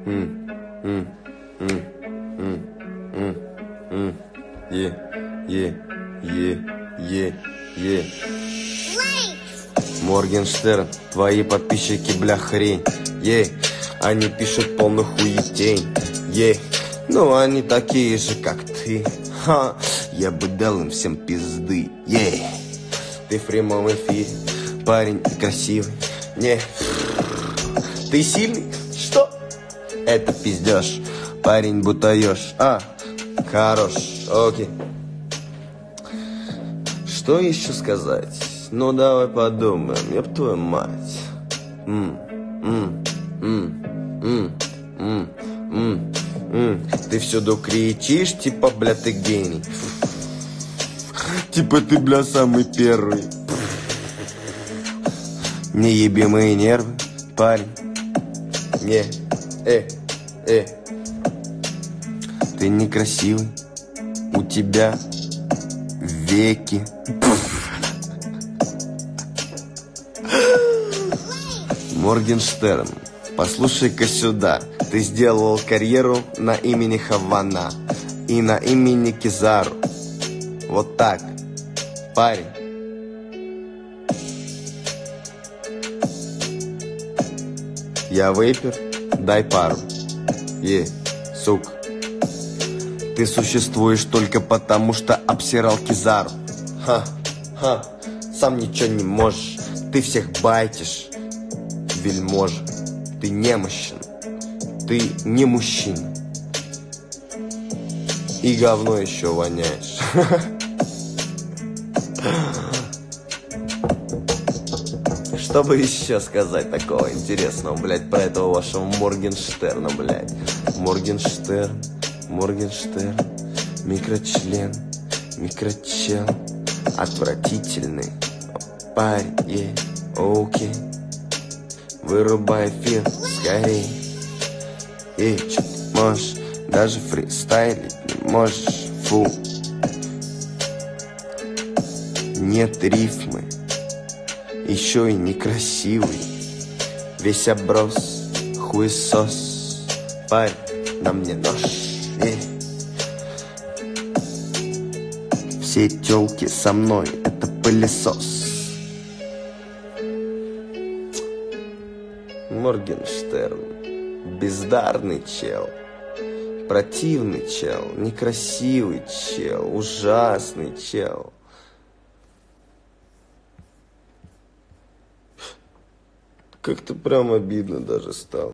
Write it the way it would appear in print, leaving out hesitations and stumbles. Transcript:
М, м, м, м, м, м. Е, е, е, е, е. Моргенштерн, твои подписчики, бля, хрень. Ей, они пишут полную хуетень. Ей, ну они такие же, как ты. Ха, я бы дал им всем пизды. Ей, ты в прямом эфире, парень красивый. Не, ты сильный? Что? Это пиздешь, парень будто ешь. Хорош, окей. Что еще сказать? Ну давай подумаем, ёб твою мать. Ты всюду кричишь, типа, бля, ты гений. Типа ты, бля, самый первый. Не еби мои нервы, парень. Не, ты некрасивый. У тебя веки. Моргенштерн, послушай-ка сюда. Ты сделал карьеру на имени Хавана и на имени Кизару. Вот так, парень. Я выпер, дай пару. Сука. Ты существуешь только потому, что обсирал Кизару. Сам ничего не можешь. Ты всех байтишь, вельможа. Ты немощен. Ты не мужчина. И говно еще воняешь. Что бы еще сказать такого интересного, блядь, про этого вашего Моргенштерна, блядь? Моргенштерн, микрочлен, микрочел, отвратительный парень, окей. Вырубай эфир скорей. Чё ты можешь, даже фристайлить не можешь, фу. Нет рифмы, еще и некрасивый. Весь оброс, хуесос, парень, на мне нож. Все тёлки со мной, это пылесос. Моргенштерн, бездарный чел, противный чел, некрасивый чел, ужасный чел. Как-то прям обидно даже стало.